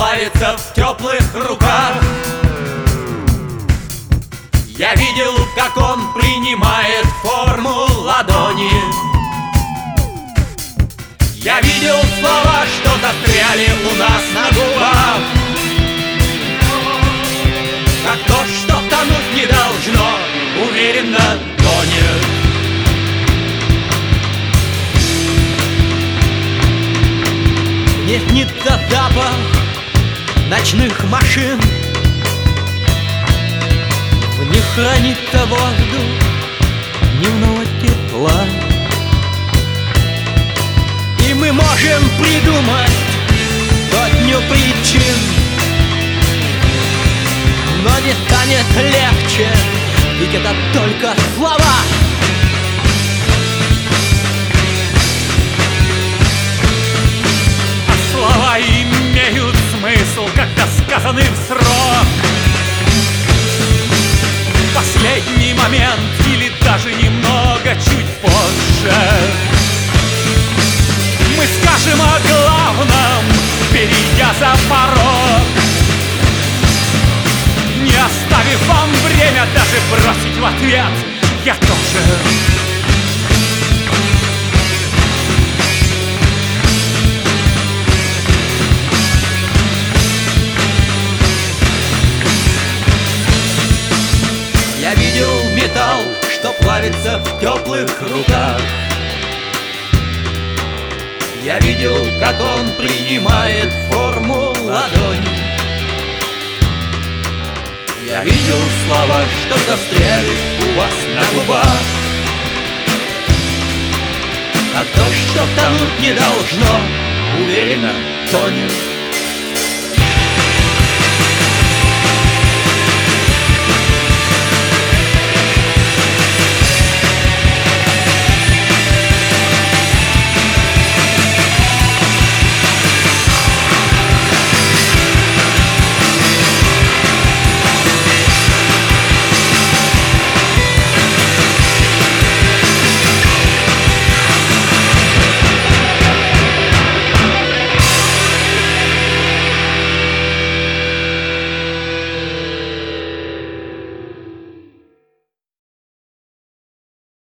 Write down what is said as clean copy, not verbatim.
плавится в теплых руках. Я видел, как он принимает форму ладони. Я видел слова, что застряли у нас на губах, как то, что тонуть не должно, уверенно тонет. Нет ни запах ночных машин, в них хранится воздух дневного тепла. И мы можем придумать сотню причин, но не станет легче, ведь это только слова. А слова имеют смысл, когда сказаны в срок. В последний момент или даже немного чуть позже мы скажем о главном, перейдя за порог, не оставив вам время даже бросить в ответ «я тоже». Я видел металл, что плавится в теплых руках. Я видел, как он принимает форму ладони. Я видел слова, что застряли у вас на губах, а то, что тонуть не должно, уверенно тонет.